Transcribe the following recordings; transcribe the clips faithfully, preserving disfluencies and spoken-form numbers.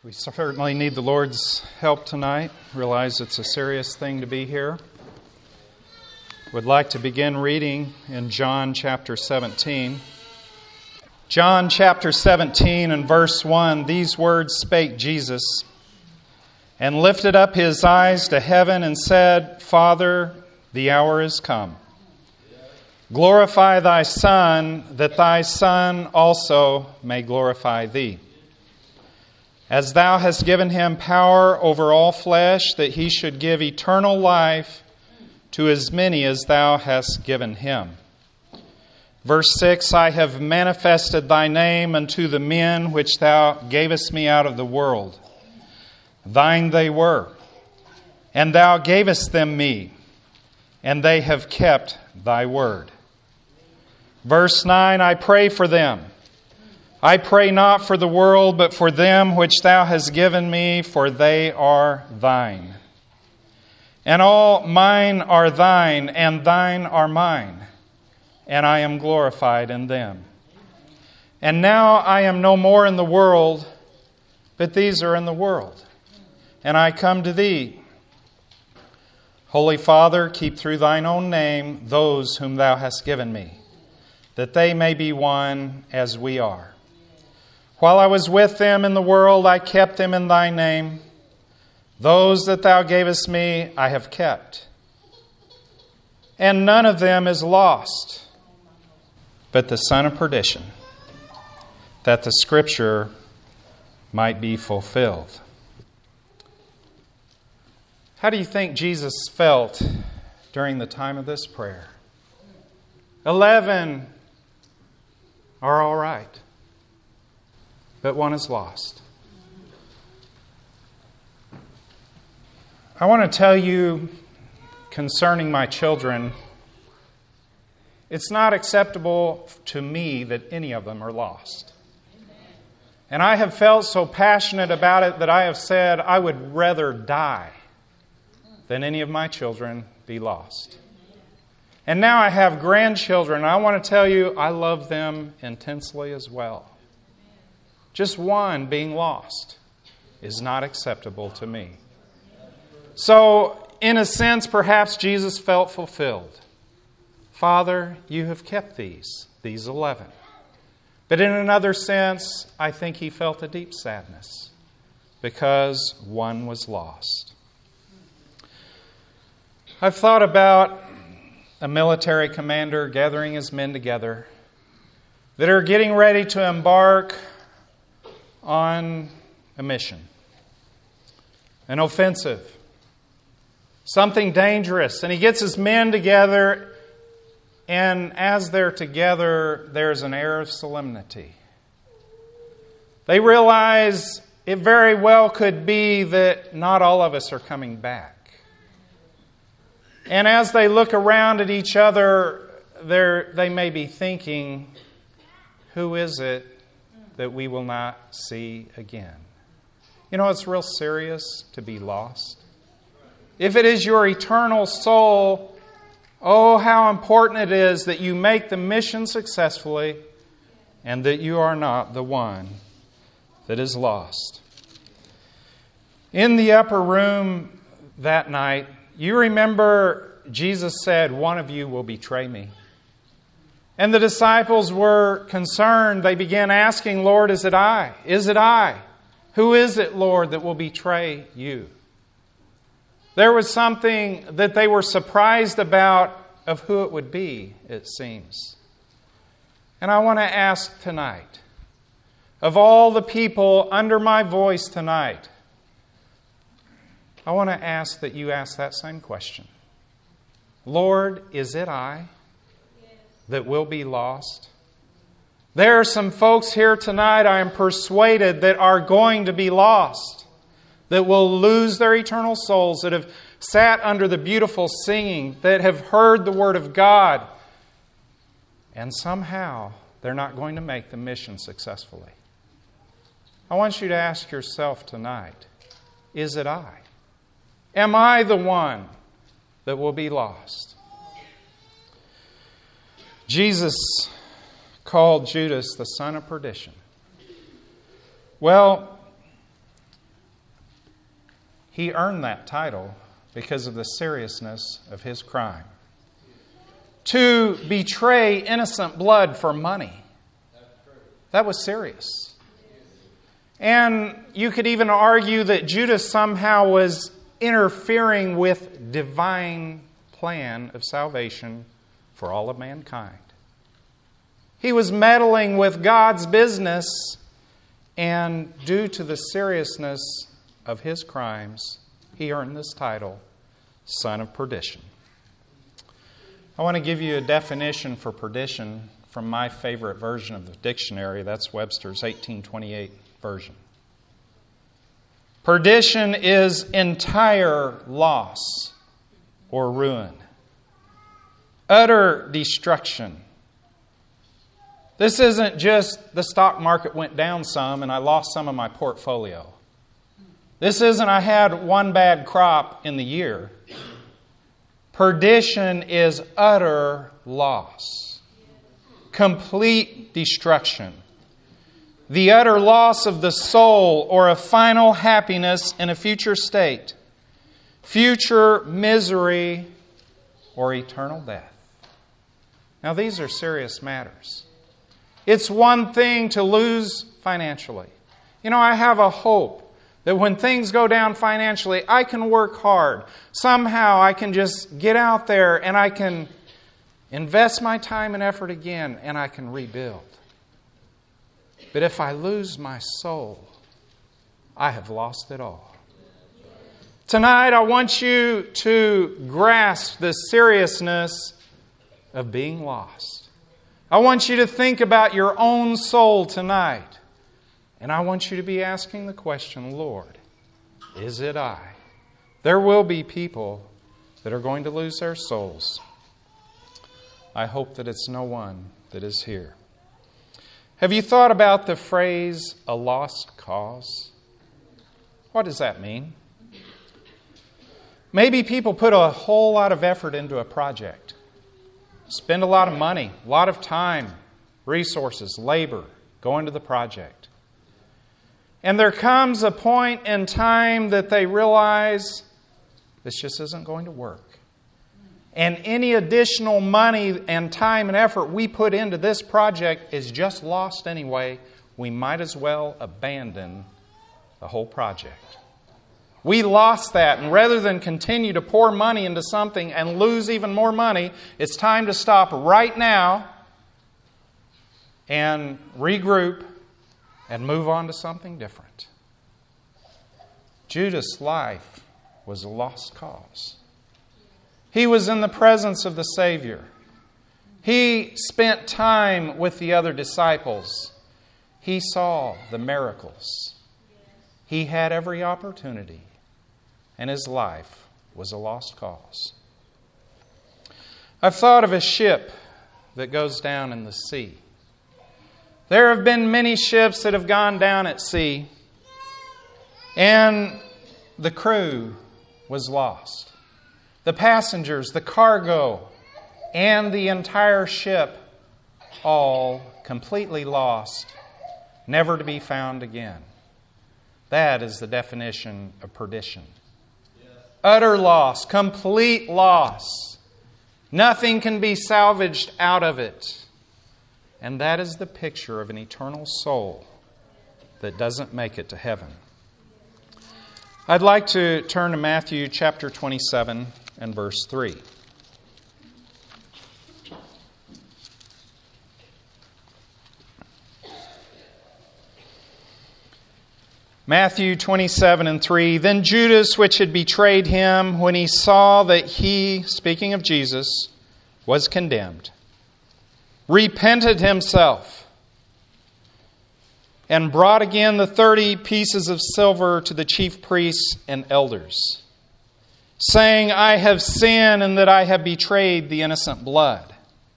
We certainly need the Lord's help tonight. Realize it's a serious thing to be here. Would like to begin reading in John chapter seventeen. John chapter seventeen and verse one, these words spake Jesus, and lifted up his eyes to heaven and said, Father, the hour is come. Glorify thy Son, that thy Son also may glorify thee. As thou hast given him power over all flesh, that he should give eternal life to as many as thou hast given him. Verse six, I have manifested thy name unto the men which thou gavest me out of the world. Thine they were, and thou gavest them me, and they have kept thy word. Verse nine, I pray for them. I pray not for the world, but for them which thou hast given me, for they are thine. And all mine are thine, and thine are mine, and I am glorified in them. And now I am no more in the world, but these are in the world, and I come to thee. Holy Father, keep through thine own name those whom thou hast given me, that they may be one as we are. While I was with them in the world, I kept them in thy name. Those that thou gavest me, I have kept. And none of them is lost, but the son of perdition, that the Scripture might be fulfilled. How do you think Jesus felt during the time of this prayer? Eleven are all right, but one is lost. I want to tell you concerning my children, it's not acceptable to me that any of them are lost. And I have felt so passionate about it that I have said I would rather die than any of my children be lost. And now I have grandchildren, and I want to tell you I love them intensely as well. Just one being lost is not acceptable to me. So, in a sense, perhaps Jesus felt fulfilled. Father, you have kept these, these eleven. But in another sense, I think he felt a deep sadness because one was lost. I've thought about a military commander gathering his men together that are getting ready to embark on a mission, an offensive, something dangerous. And he gets his men together, and as they're together, there's an air of solemnity. They realize it very well could be that not all of us are coming back. And as they look around at each other, they may be thinking, who is it that we will not see again? You know, it's real serious to be lost. If it is your eternal soul, oh, how important it is that you make the mission successfully and that you are not the one that is lost. In the upper room that night, you remember Jesus said, one of you will betray me. And the disciples were concerned. They began asking, Lord, is it I? Is it I? Who is it, Lord, that will betray you? There was something that they were surprised about of who it would be, it seems. And I want to ask tonight, of all the people under my voice tonight, I want to ask that you ask that same question. Lord, is it I that will be lost? There are some folks here tonight, I am persuaded, that are going to be lost, that will lose their eternal souls, that have sat under the beautiful singing, that have heard the Word of God, and somehow they're not going to make the mission successfully. I want you to ask yourself tonight, is it I? Am I the one that will be lost? Jesus called Judas the son of perdition. Well, He earned that title because of the seriousness of his crime. To betray innocent blood for money, that was serious. And you could even argue that Judas somehow was interfering with divine plan of salvation for all of mankind. He was meddling with God's business, and due to the seriousness of his crimes, he earned this title, Son of Perdition. I want to give you a definition for perdition from my favorite version of the dictionary. That's Webster's eighteen twenty-eight version. Perdition is entire loss or ruin, utter destruction. This isn't just the stock market went down some and I lost some of my portfolio. This isn't I had one bad crop in the year. Perdition is utter loss, complete destruction, the utter loss of the soul or a final happiness in a future state, future misery, or eternal death. Now, these are serious matters. It's one thing to lose financially. You know, I have a hope that when things go down financially, I can work hard. Somehow I can just get out there and I can invest my time and effort again and I can rebuild. But if I lose my soul, I have lost it all. Tonight, I want you to grasp the seriousness of being lost. I want you to think about your own soul tonight. And I want you to be asking the question, Lord, is it I? There will be people that are going to lose their souls. I hope that it's no one that is here. Have you thought about the phrase, a lost cause? What does that mean? Maybe people put a whole lot of effort into a project. Spend a lot of money, a lot of time, resources, labor, go into the project. And there comes a point in time that they realize this just isn't going to work. And any additional money and time and effort we put into this project is just lost anyway. We might as well abandon the whole project. We lost that, and rather than continue to pour money into something and lose even more money, it's time to stop right now and regroup and move on to something different. Judas' life was a lost cause. He was in the presence of the Savior. He spent time with the other disciples. He saw the miracles. He had every opportunity, and his life was a lost cause. I've thought of a ship that goes down in the sea. There have been many ships that have gone down at sea, and the crew was lost. The passengers, the cargo, and the entire ship all completely lost, never to be found again. That is the definition of perdition. Yes. Utter loss, complete loss. Nothing can be salvaged out of it. And that is the picture of an eternal soul that doesn't make it to heaven. I'd like to turn to Matthew chapter twenty-seven and verse three. Matthew twenty-seven and three. Then Judas, which had betrayed him, when he saw that he, speaking of Jesus, was condemned, repented himself, and brought again the thirty pieces of silver to the chief priests and elders, saying, I have sinned in that I have betrayed the innocent blood.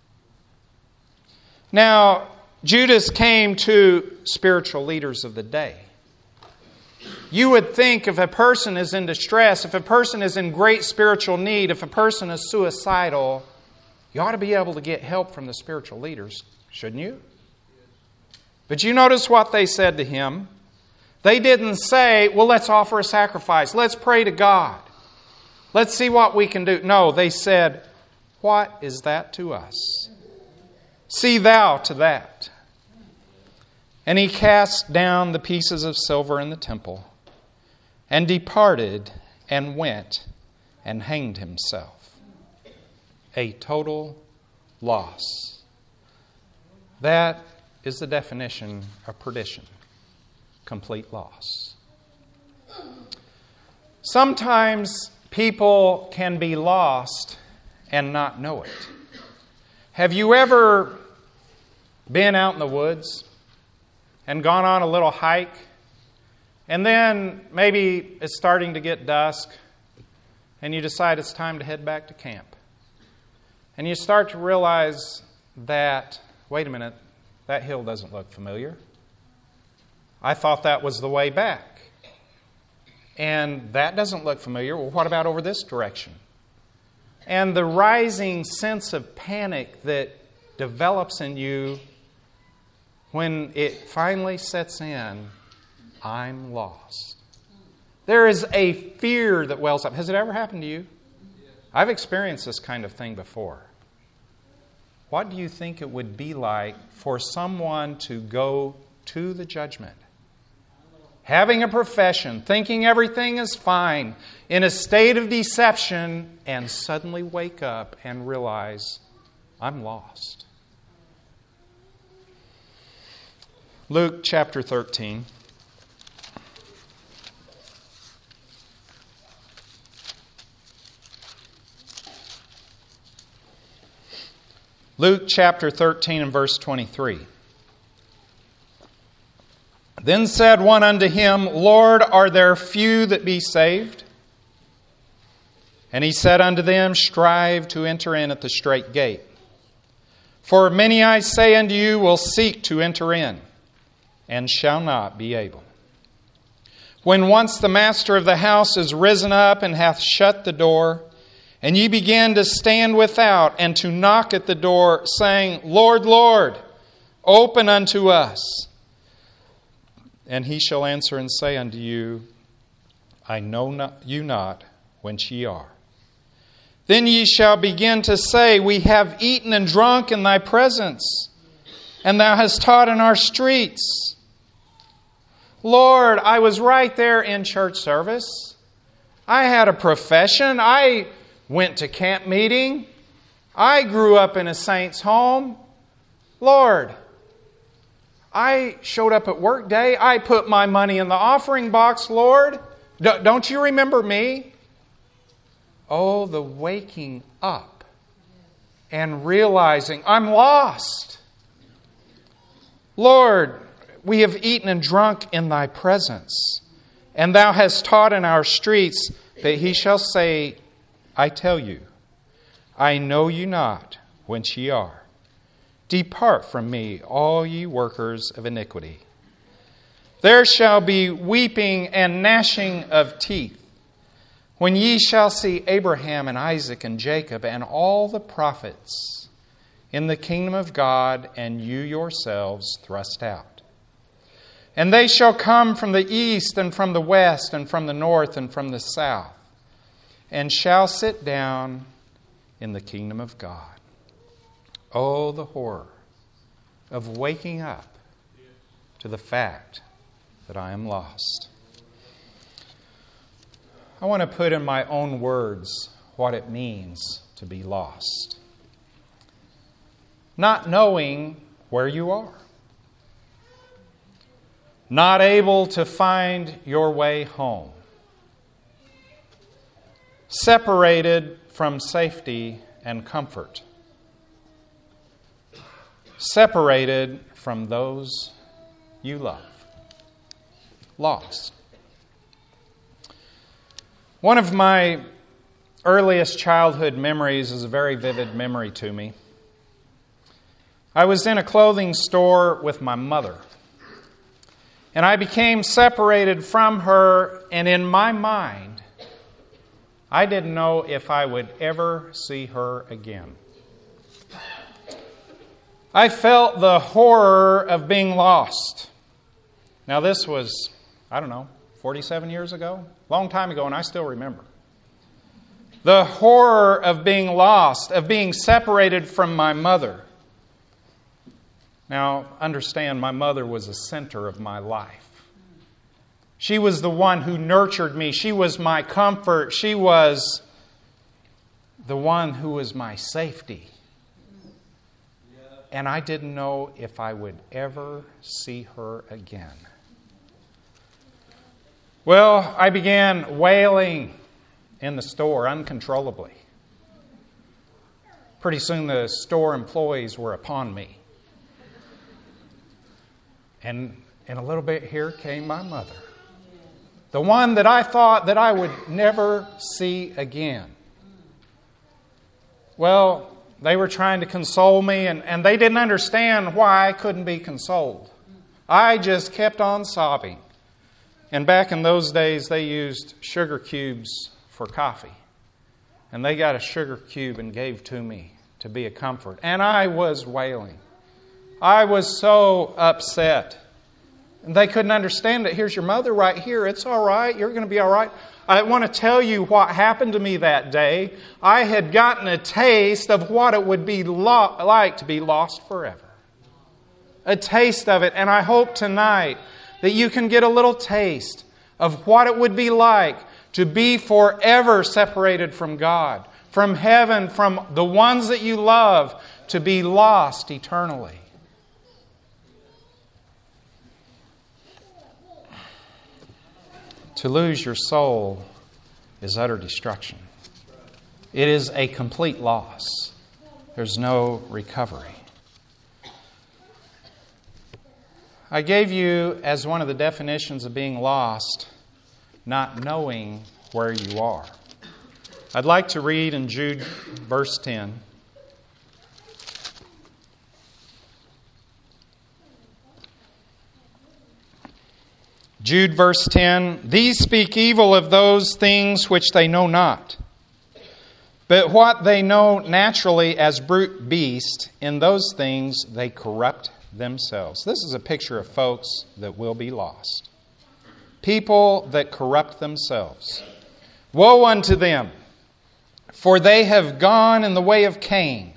Now, Judas came to spiritual leaders of the day. You would think if a person is in distress, if a person is in great spiritual need, if a person is suicidal, you ought to be able to get help from the spiritual leaders, shouldn't you? But you notice what they said to him. They didn't say, well, let's offer a sacrifice. Let's pray to God. Let's see what we can do. No, they said, what is that to us? See thou to that. And he cast down the pieces of silver in the temple, and departed and went and hanged himself. A total loss. That is the definition of perdition. Complete loss. Sometimes people can be lost and not know it. Have you ever been out in the woods and gone on a little hike, and then maybe it's starting to get dusk, and you decide it's time to head back to camp? And you start to realize that, wait a minute, that hill doesn't look familiar. I thought that was the way back. And that doesn't look familiar. Well, what about over this direction? And the rising sense of panic that develops in you when it finally sets in, I'm lost. There is a fear that wells up. Has it ever happened to you? I've experienced this kind of thing before. What do you think it would be like for someone to go to the judgment, having a profession, thinking everything is fine, in a state of deception, and suddenly wake up and realize, I'm lost? Luke chapter thirteen. Luke chapter thirteen and verse twenty-three. Then said one unto him, Lord, are there few that be saved? And he said unto them, Strive to enter in at the strait gate. For many, I say unto you, will seek to enter in, and shall not be able. When once the master of the house is risen up and hath shut the door, and ye begin to stand without and to knock at the door, saying, Lord, Lord, open unto us. And he shall answer and say unto you, I know not, you not whence ye are. Then ye shall begin to say, We have eaten and drunk in thy presence, and thou hast taught in our streets. Lord, I was right there in church service. I had a profession. I went to camp meeting. I grew up in a saint's home. Lord, I showed up at work day. I put my money in the offering box, Lord. D- don't you remember me? Oh, the waking up and realizing I'm lost. Lord, we have eaten and drunk in thy presence, and thou hast taught in our streets. But he shall say, I tell you, I know you not whence ye are. Depart from me, all ye workers of iniquity. There shall be weeping and gnashing of teeth, when ye shall see Abraham and Isaac and Jacob and all the prophets in the kingdom of God, and you yourselves thrust out. And they shall come from the east and from the west and from the north and from the south, and shall sit down in the kingdom of God. Oh, the horror of waking up to the fact that I am lost. I want to put in my own words what it means to be lost. Not knowing where you are. Not able to find your way home. Separated from safety and comfort. Separated from those you love. Lost. One of my earliest childhood memories is a very vivid memory to me. I was in a clothing store with my mother, and I became separated from her, and in my mind, I didn't know if I would ever see her again. I felt the horror of being lost. Now, this was I don't know, forty-seven years ago? Long time ago, and I still remember. The horror of being lost, of being separated from my mother. Now, understand, my mother was the center of my life. She was the one who nurtured me. She was my comfort. She was the one who was my safety. And I didn't know if I would ever see her again. Well, I began wailing in the store uncontrollably. Pretty soon the store employees were upon me. And in a little bit here came my mother. The one that I thought that I would never see again. Well, they were trying to console me, and, and they didn't understand why I couldn't be consoled. I just kept on sobbing. And back in those days, they used sugar cubes for coffee. And they got a sugar cube and gave to me to be a comfort. And I was wailing. I was so upset. And they couldn't understand it. Here's your mother right here. It's all right. You're going to be all right. I want to tell you what happened to me that day. I had gotten a taste of what it would be lo- like to be lost forever. A taste of it. And I hope tonight that you can get a little taste of what it would be like to be forever separated from God, from heaven, from the ones that you love, to be lost eternally. To lose your soul is utter destruction. It is a complete loss. There's no recovery. I gave you as one of the definitions of being lost, not knowing where you are. I'd like to read in Jude verse ten. Jude verse ten, these speak evil of those things which they know not. But what they know naturally as brute beast, in those things they corrupt themselves. This is a picture of folks that will be lost. People that corrupt themselves. Woe unto them, for they have gone in the way of Cain,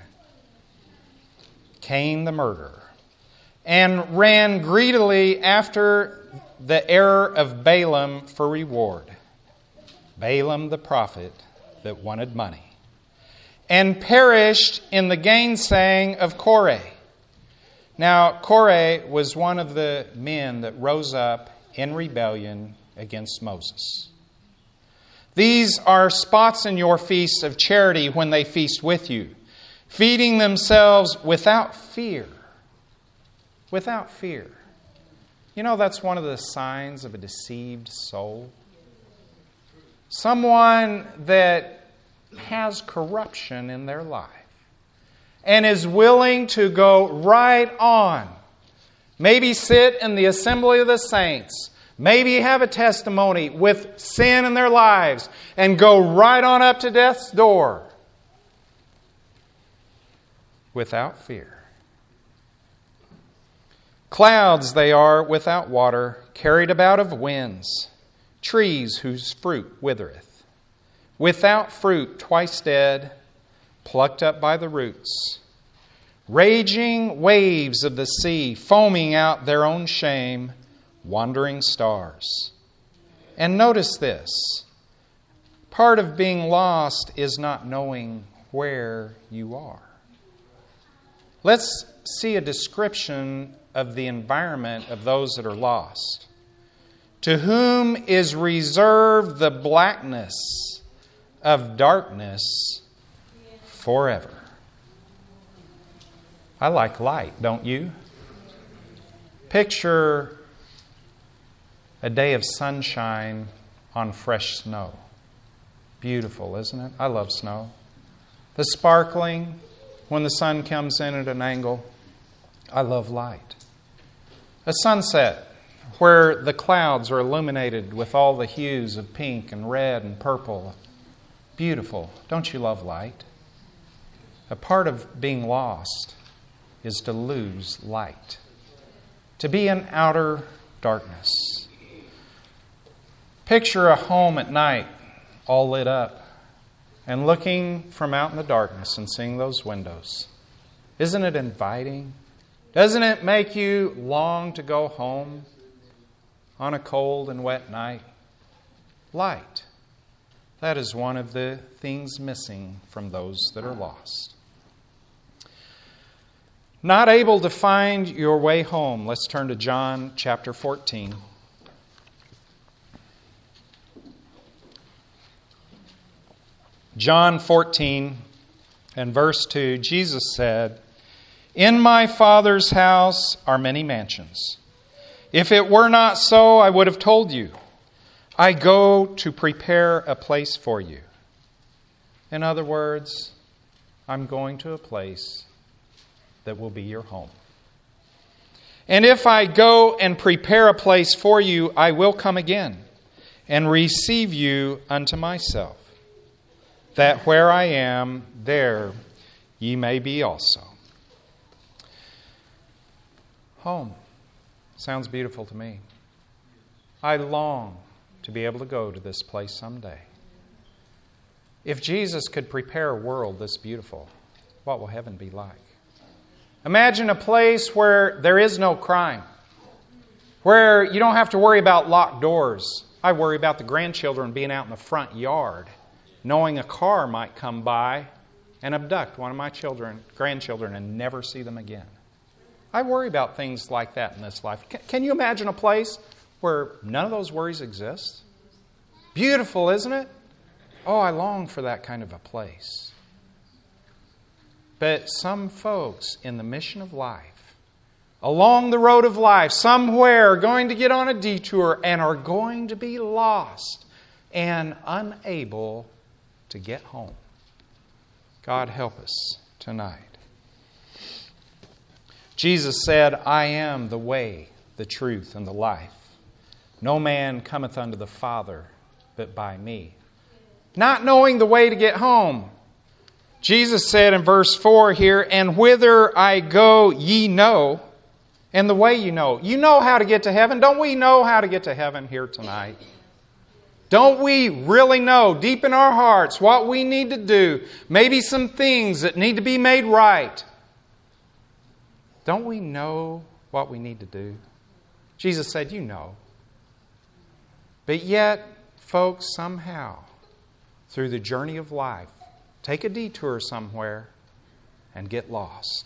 Cain the murderer, and ran greedily after the error of Balaam for reward. Balaam the prophet that wanted money. And perished in the gainsaying of Korah. Now, Korah was one of the men that rose up in rebellion against Moses. These are spots in your feasts of charity when they feast with you, feeding themselves without fear. Without fear. You know, that's one of the signs of a deceived soul. Someone that has corruption in their life and is willing to go right on. Maybe sit in the assembly of the saints. Maybe have a testimony with sin in their lives and go right on up to death's door without fear. Clouds they are without water, carried about of winds, trees whose fruit withereth, without fruit twice dead, plucked up by the roots, raging waves of the sea, foaming out their own shame, wandering stars. And notice this, part of being lost is not knowing where you are. Let's see a description of the environment of those that are lost. To whom is reserved the blackness of darkness forever. I like light, don't you? Picture a day of sunshine on fresh snow. Beautiful, isn't it? I love snow. The sparkling when the sun comes in at an angle. I love light. A sunset where the clouds are illuminated with all the hues of pink and red and purple. Beautiful. Don't you love light? A part of being lost is to lose light. To be in outer darkness. Picture a home at night, all lit up, and looking from out in the darkness and seeing those windows. Isn't it inviting? Doesn't it make you long to go home on a cold and wet night? Light. That is one of the things missing from those that are lost. Not able to find your way home. Let's turn to John chapter fourteen. John fourteen and verse two, Jesus said, "In my Father's house are many mansions. If it were not so, I would have told you. I go to prepare a place for you." In other words, I'm going to a place that will be your home. "And if I go and prepare a place for you, I will come again and receive you unto myself, that where I am, there ye may be also." Home. Sounds beautiful to me. I long to be able to go to this place someday. If Jesus could prepare a world this beautiful, what will heaven be like? Imagine a place where there is no crime, where you don't have to worry about locked doors. I worry about the grandchildren being out in the front yard, knowing a car might come by and abduct one of my children, grandchildren, and never see them again. I worry about things like that in this life. Can you imagine a place where none of those worries exist? Beautiful, isn't it? Oh, I long for that kind of a place. But some folks in the mission of life, along the road of life, somewhere are going to get on a detour and are going to be lost and unable to get home. God help us tonight. Jesus said, "I am the way, the truth, and the life. No man cometh unto the Father but by me." Not knowing the way to get home. Jesus said in verse four here, "And whither I go ye know, and the way you know." You know how to get to heaven. Don't we know how to get to heaven here tonight? Don't we really know deep in our hearts what we need to do? Maybe some things that need to be made right. Don't we know what we need to do? Jesus said, "You know." But yet, folks, somehow, through the journey of life, take a detour somewhere and get lost.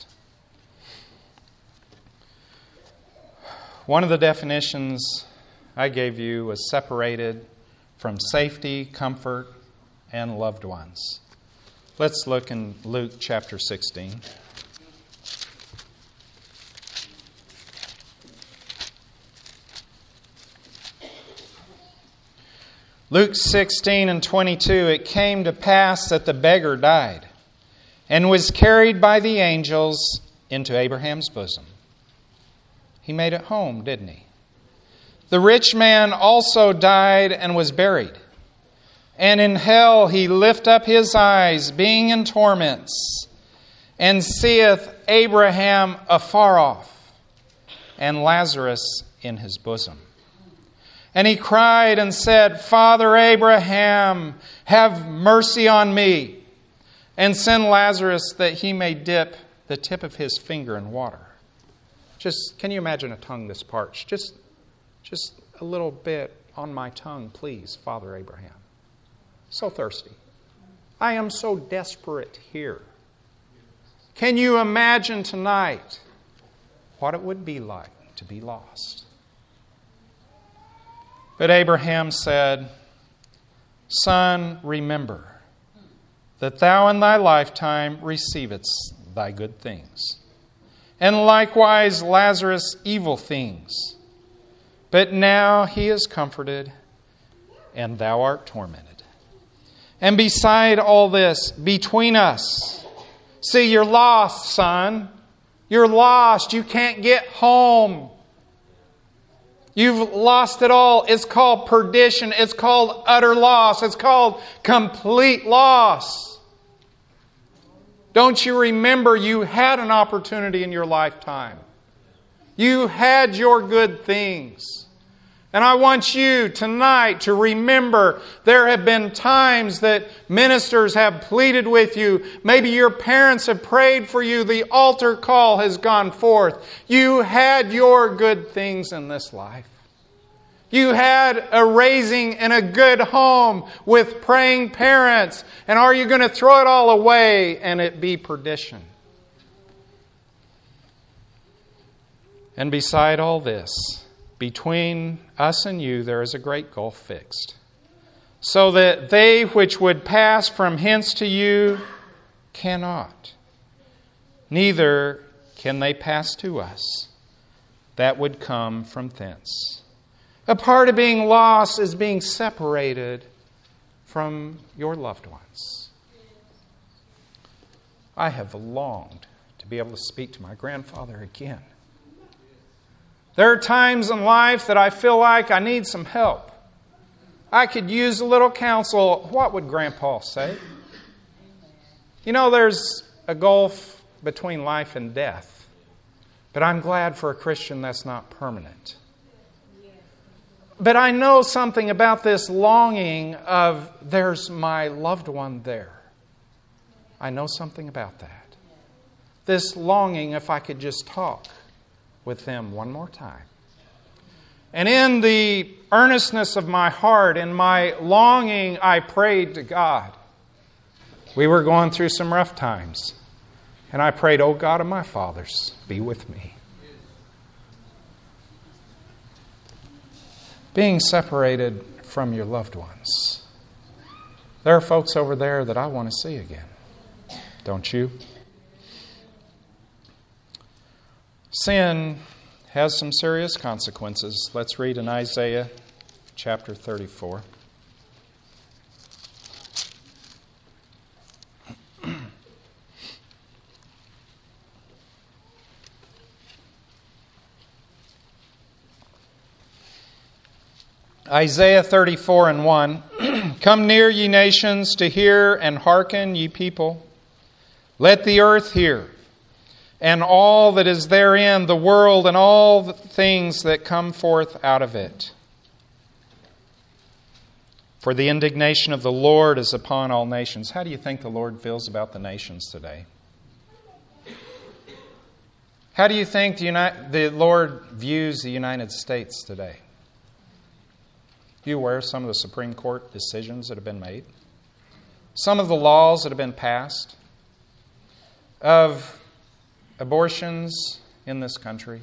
One of the definitions I gave you was separated from safety, comfort, and loved ones. Let's look in Luke chapter sixteen. Luke sixteen and twenty-two, "It came to pass that the beggar died and was carried by the angels into Abraham's bosom." He made it home, didn't he? "The rich man also died and was buried. And in hell he lift up his eyes, being in torments, and seeth Abraham afar off, and Lazarus in his bosom. And he cried and said, Father Abraham, have mercy on me, and send Lazarus that he may dip the tip of his finger in water." Just, can you imagine a tongue this parched? Just, just a little bit on my tongue, please, Father Abraham. So thirsty. I am so desperate here. Can you imagine tonight what it would be like to be lost? But Abraham said, Son, remember that thou in thy lifetime receivedst thy good things, and likewise Lazarus evil things. But now he is comforted, and thou art tormented. And beside all this, between us, see, you're lost, son. You're lost. You can't get home. You've lost it all. It's called perdition. It's called utter loss. It's called complete loss. Don't you remember you had an opportunity in your lifetime? You had your good things. And I want you tonight to remember there have been times that ministers have pleaded with you. Maybe your parents have prayed for you. The altar call has gone forth. You had your good things in this life. You had a raising in a good home with praying parents. And are you going to throw it all away and it be perdition? And beside all this, between us and you there is a great gulf fixed, so that they which would pass from hence to you cannot, neither can they pass to us that would come from thence. A part of being lost is being separated from your loved ones. I have longed to be able to speak to my grandfather again. There are times in life that I feel like I need some help. I could use a little counsel. What would Grandpa say? You know, there's a gulf between life and death. But I'm glad for a Christian that's not permanent. But I know something about this longing of there's my loved one there. I know something about that. This longing if I could just talk with them one more time. And in the earnestness of my heart, in my longing, I prayed to God. We were going through some rough times. And I prayed, "O God of my fathers, be with me." Being separated from your loved ones. There are folks over there that I want to see again. Don't you? Sin has some serious consequences. Let's read in Isaiah chapter thirty-four. Isaiah thirty-four and one. Come near, ye nations, to hear, and hearken, ye people. Let the earth hear, and all that is therein, the world, and all the things that come forth out of it. For the indignation of the Lord is upon all nations. How do you think the Lord feels about the nations today? How do you think the, Uni- the Lord views the United States today? Are you aware of some of the Supreme Court decisions that have been made? Some of the laws that have been passed of abortions in this country,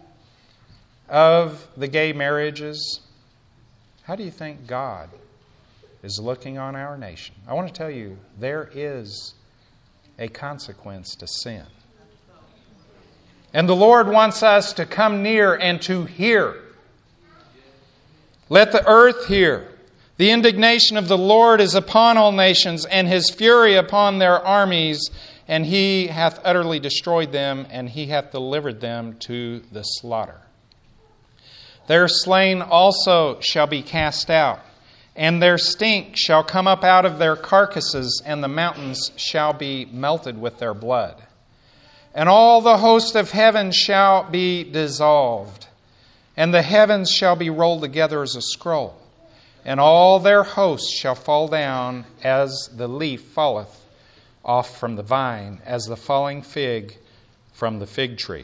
of the gay marriages. How do you think God is looking on our nation? I want to tell you, there is a consequence to sin. And the Lord wants us to come near and to hear. Let the earth hear. The indignation of the Lord is upon all nations, and His fury upon their armies, and He hath utterly destroyed them, and He hath delivered them to the slaughter. Their slain also shall be cast out, and their stink shall come up out of their carcasses, and the mountains shall be melted with their blood. And all the host of heaven shall be dissolved, and the heavens shall be rolled together as a scroll, and all their hosts shall fall down as the leaf falleth off from the vine, as the falling fig from the fig tree.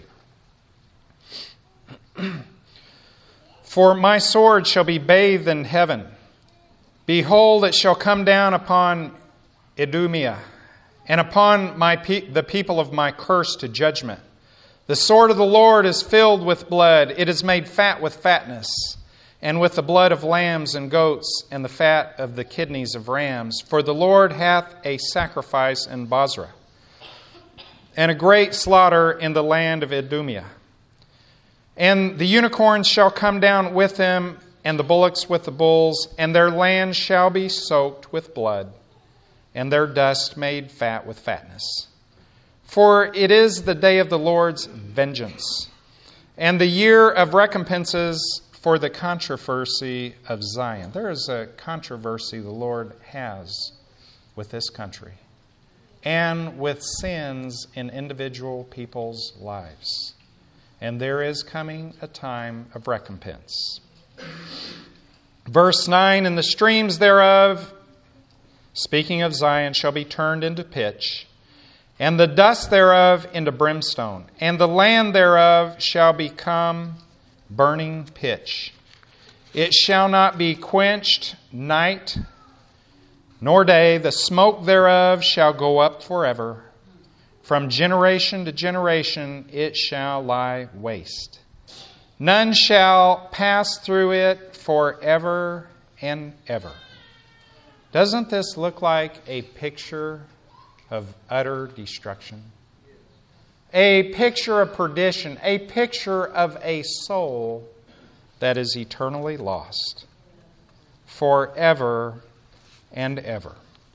For my sword shall be bathed in heaven. Behold, it shall come down upon Idumea, and upon my pe- the people of my curse to judgment. The sword of the Lord is filled with blood. It is made fat with fatness, and with the blood of lambs and goats, and the fat of the kidneys of rams. For the Lord hath a sacrifice in Bozrah, and a great slaughter in the land of Idumea. And the unicorns shall come down with them, and the bullocks with the bulls, and their land shall be soaked with blood, and their dust made fat with fatness. For it is the day of the Lord's vengeance, and the year of recompenses for the controversy of Zion. There is a controversy the Lord has with this country and with sins in individual people's lives. And there is coming a time of recompense. Verse nine, and the streams thereof, speaking of Zion, shall be turned into pitch, and the dust thereof into brimstone, and the land thereof shall become burning pitch. It shall not be quenched night nor day. The smoke thereof shall go up forever. From generation to generation it shall lie waste. None shall pass through it forever and ever. Doesn't this look like a picture of utter destruction? A picture of perdition, a picture of a soul that is eternally lost forever and ever.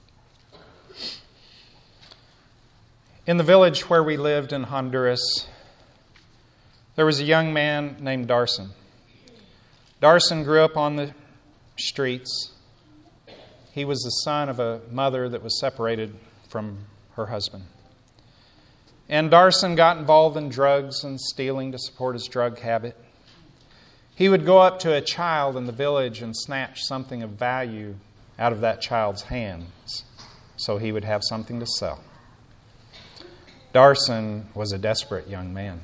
In the village where we lived in Honduras, there was a young man named Darson. Darson grew up on the streets. He was the son of a mother that was separated from her husband. And Darson got involved in drugs and stealing to support his drug habit. He would go up to a child in the village and snatch something of value out of that child's hands so he would have something to sell. Darson was a desperate young man.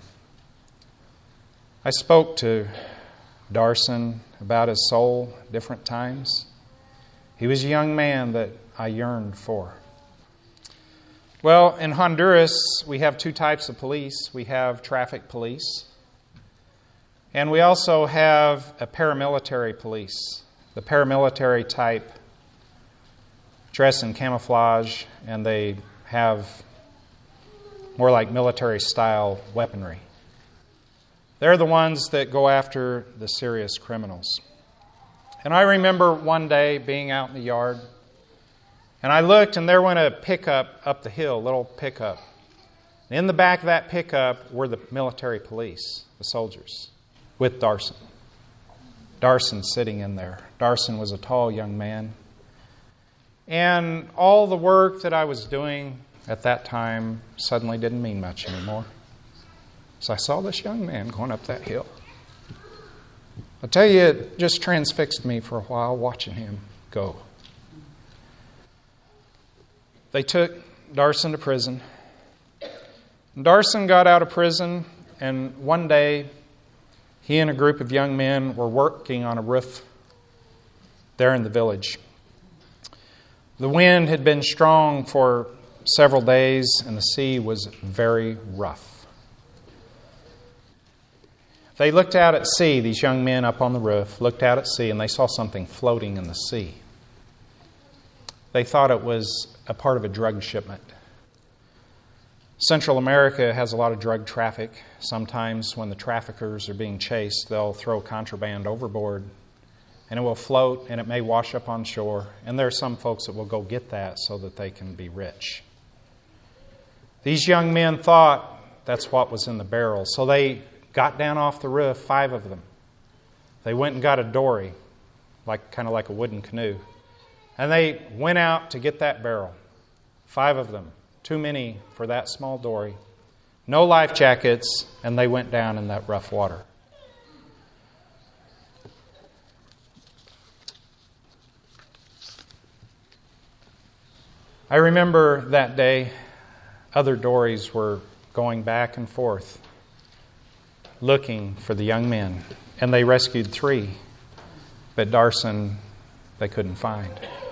I spoke to Darson about his soul different times. He was a young man that I yearned for. Well, in Honduras, we have two types of police. We have traffic police, and we also have a paramilitary police. The paramilitary type dress in camouflage, and they have more like military-style weaponry. They're the ones that go after the serious criminals. And I remember one day being out in the yard, and I looked, and there went a pickup up the hill, a little pickup. In the back of that pickup were the military police, the soldiers, with Darson. Darson sitting in there. Darson was a tall young man. And all the work that I was doing at that time suddenly didn't mean much anymore. So I saw this young man going up that hill. I tell you, it just transfixed me for a while watching him go. They took Darson to prison. Darson got out of prison, and one day he and a group of young men were working on a roof there in the village. The wind had been strong for several days, and the sea was very rough. They looked out at sea, these young men up on the roof, looked out at sea, and they saw something floating in the sea. They thought it was a part of a drug shipment. Central America has a lot of drug traffic. Sometimes when the traffickers are being chased, they'll throw contraband overboard, and it will float, and it may wash up on shore. And there are some folks that will go get that so that they can be rich. These young men thought that's what was in the barrel, so they got down off the roof, five of them. They went and got a dory, like kind of like a wooden canoe. And they went out to get that barrel. Five of them. Too many for that small dory. No life jackets, and they went down in that rough water. I remember that day, other dories were going back and forth, looking for the young men. And they rescued three, but Darson they couldn't find.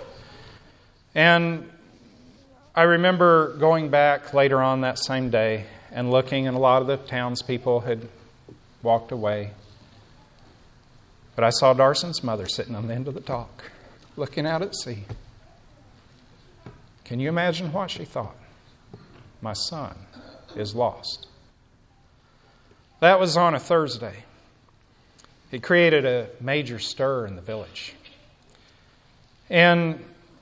And I remember going back later on that same day and looking, and a lot of the townspeople had walked away. But I saw Darson's mother sitting on the end of the dock, looking out at sea. Can you imagine what she thought? My son is lost. That was on a Thursday. It created a major stir in the village. And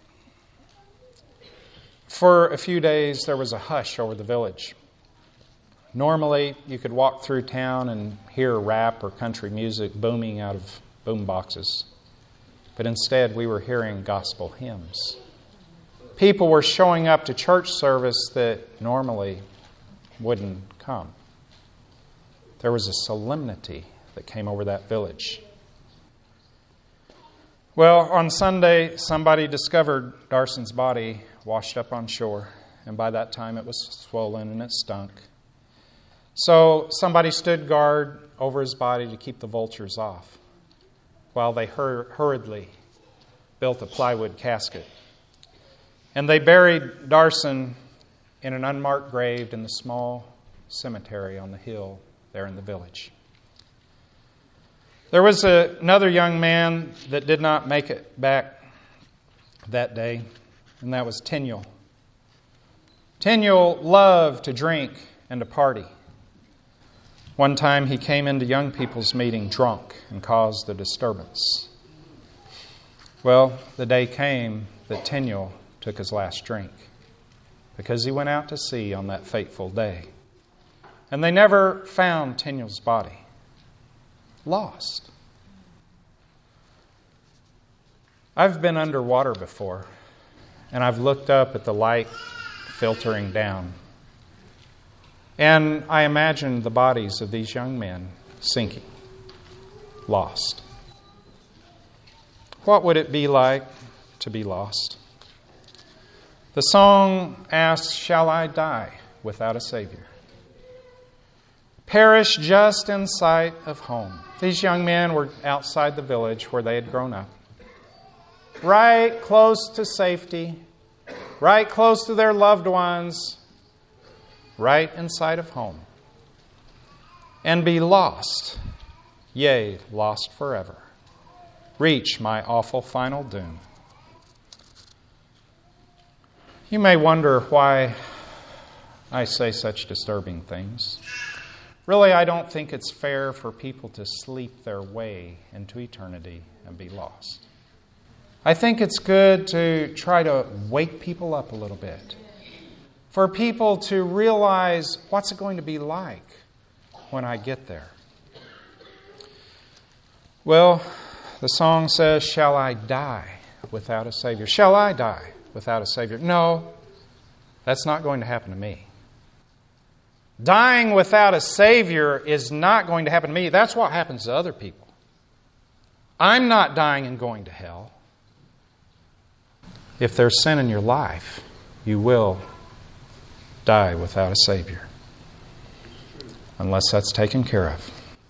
for a few days, there was a hush over the village. Normally, you could walk through town and hear rap or country music booming out of boom boxes. But instead, we were hearing gospel hymns. People were showing up to church service that normally wouldn't come. There was a solemnity that came over that village. Well, on Sunday, somebody discovered Darson's body washed up on shore, and by that time it was swollen and it stunk. So somebody stood guard over his body to keep the vultures off, while they hur- hurriedly built a plywood casket. And they buried Darson in an unmarked grave in the small cemetery on the hill there in the village. There was a, another young man that did not make it back that day, and that was Tenuel. Tenuel loved to drink and to party. One time he came into young people's meeting drunk and caused a disturbance. Well, the day came that Tenuel took his last drink because he went out to sea on that fateful day. And they never found Tenuel's body. Lost. I've been underwater before, and I've looked up at the light filtering down. And I imagined the bodies of these young men sinking, lost. What would it be like to be lost? The song asks, "Shall I die without a Savior? Perish just in sight of home." These young men were outside the village where they had grown up, right close to safety, right close to their loved ones, right in sight of home, and be lost, yea, lost forever, reach my awful final doom. You may wonder why I say such disturbing things. Really, I don't think it's fair for people to sleep their way into eternity and be lost. I think it's good to try to wake people up a little bit. For people to realize what's it going to be like when I get there. Well, the song says, "Shall I die without a Savior?" Shall I die without a Savior? No, that's not going to happen to me. Dying without a Savior is not going to happen to me. That's what happens to other people. I'm not dying and going to hell. If there's sin in your life, you will die without a Savior, unless that's taken care of.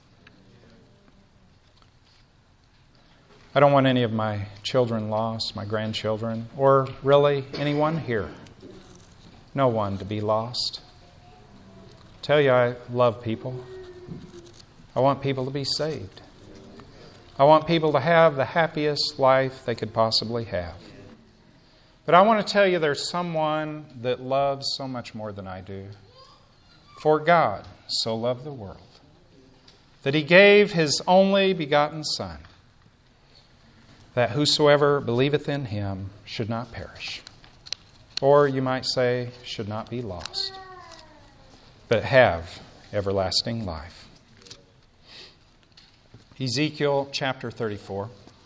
I don't want any of my children lost, my grandchildren, or really anyone here. No one to be lost. I tell you, I love people. I want people to be saved. I want people to have the happiest life they could possibly have. But I want to tell you there's someone that loves so much more than I do. For God so loved the world that He gave His only begotten Son, that whosoever believeth in Him should not perish. Or you might say, should not be lost, but have everlasting life. Ezekiel chapter thirty-four.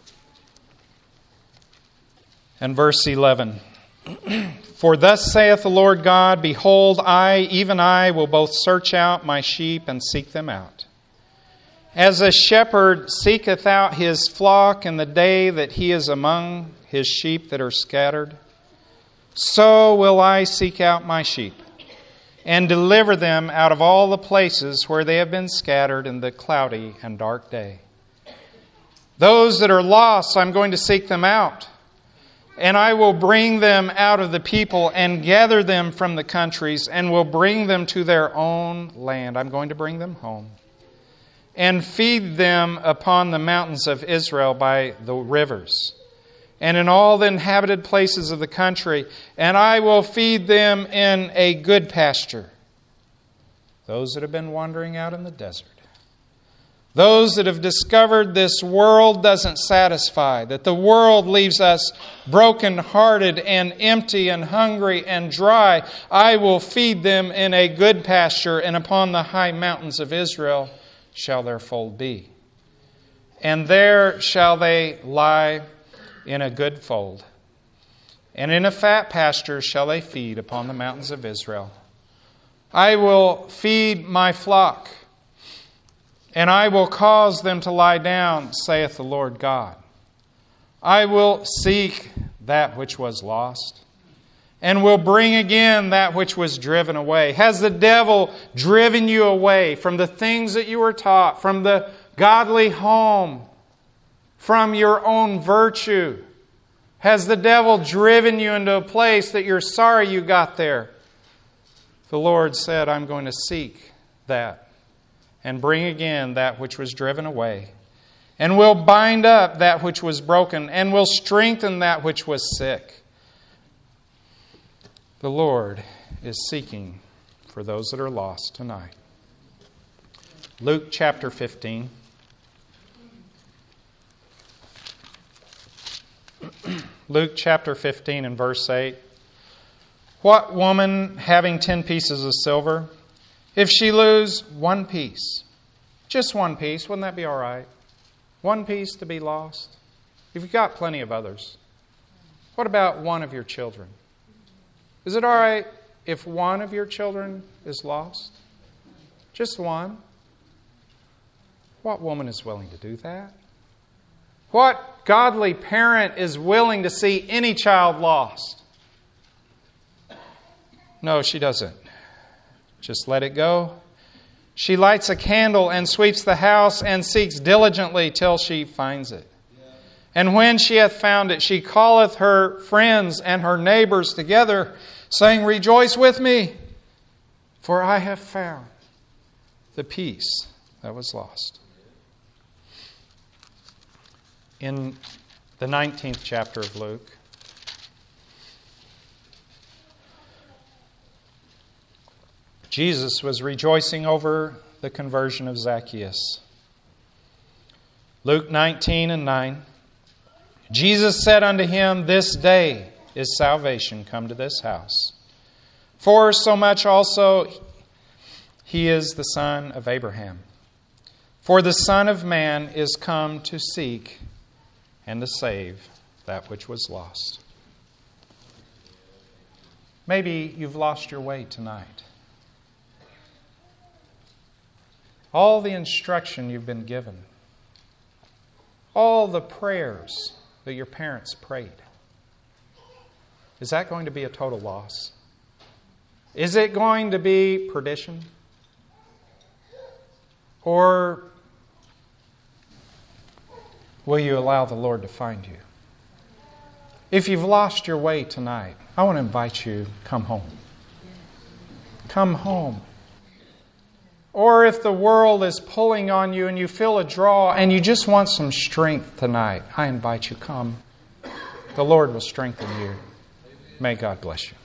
And verse eleven. For thus saith the Lord God, Behold, I, even I, will both search out my sheep and seek them out. As a shepherd seeketh out his flock in the day that he is among his sheep that are scattered, so will I seek out my sheep, and deliver them out of all the places where they have been scattered in the cloudy and dark day. Those that are lost, I'm going to seek them out. And I will bring them out of the people and gather them from the countries and will bring them to their own land. I'm going to bring them home. And feed them upon the mountains of Israel by the rivers and in all the inhabited places of the country. And I will feed them in a good pasture. Those that have been wandering out in the desert. Those that have discovered this world doesn't satisfy, that the world leaves us broken-hearted and empty and hungry and dry. I will feed them in a good pasture, and upon the high mountains of Israel shall their fold be. And there shall they lie in a good fold. And in a fat pasture shall they feed upon the mountains of Israel. I will feed my flock, and I will cause them to lie down, saith the Lord God. I will seek that which was lost, and will bring again that which was driven away. Has the devil driven you away from the things that you were taught, from the godly home, from your own virtue? Has the devil driven you into a place that you're sorry you got there? The Lord said, I'm going to seek that and bring again that which was driven away, and will bind up that which was broken, and will strengthen that which was sick. The Lord is seeking for those that are lost tonight. Luke chapter fifteen. Luke chapter fifteen and verse eight. What woman having ten pieces of silver, if she lose one piece, just one piece, wouldn't that be all right? One piece to be lost? You've got plenty of others. What about one of your children? Is it all right if one of your children is lost? Just one? What woman is willing to do that? What godly parent is willing to see any child lost? No, she doesn't. Just let it go. She lights a candle and sweeps the house and seeks diligently till she finds it. And when she hath found it, she calleth her friends and her neighbors together, saying, Rejoice with me, for I have found the piece that was lost. In the nineteenth chapter of Luke, Jesus was rejoicing over the conversion of Zacchaeus. Luke nineteen and nine. Jesus said unto him, This day is salvation come to this house. For so much also he is the son of Abraham. For the Son of Man is come to seek and to save that which was lost. Maybe you've lost your way tonight. All the instruction you've been given, all the prayers that your parents prayed, is that going to be a total loss? Is it going to be perdition? Or will you allow the Lord to find you? If you've lost your way tonight, I want to invite you, come home. Come home. Or if the world is pulling on you and you feel a draw and you just want some strength tonight, I invite you, come. The Lord will strengthen you. May God bless you.